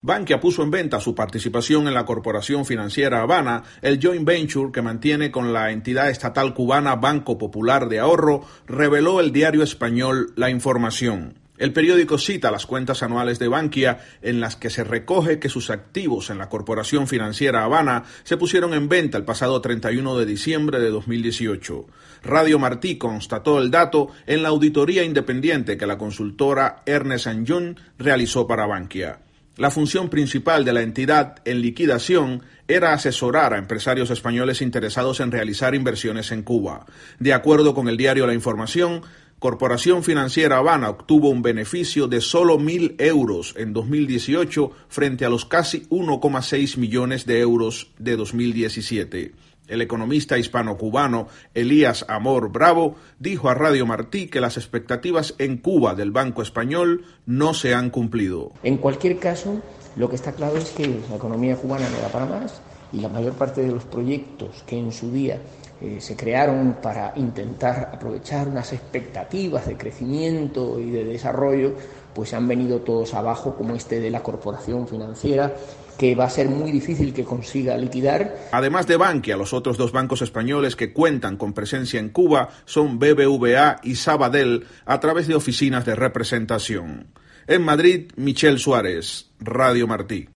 Bankia puso en venta su participación en la Corporación Financiera Habana, el joint venture que mantiene con la entidad estatal cubana Banco Popular de Ahorro, reveló el diario español La Información. El periódico cita las cuentas anuales de Bankia en las que se recoge que sus activos en la Corporación Financiera Habana se pusieron en venta el pasado 31 de diciembre de 2018. Radio Martí constató el dato en la auditoría independiente que la consultora Ernst & Young realizó para Bankia. La función principal de la entidad en liquidación era asesorar a empresarios españoles interesados en realizar inversiones en Cuba. De acuerdo con el diario La Información, Corporación Financiera Habana obtuvo un beneficio de solo 1.000 euros en 2018 frente a los casi 1,6 millones de euros de 2017. El economista hispano-cubano Elías Amor Bravo dijo a Radio Martí que las expectativas en Cuba del Banco Español no se han cumplido. En cualquier caso, lo que está claro es que la economía cubana no da para más y la mayor parte de los proyectos que en su día se crearon para intentar aprovechar unas expectativas de crecimiento y de desarrollo, pues han venido todos abajo, como este de la Corporación Financiera, que va a ser muy difícil que consiga liquidar. Además de Bankia, los otros dos bancos españoles que cuentan con presencia en Cuba son BBVA y Sabadell a través de oficinas de representación. En Madrid, Michel Suárez, Radio Martí.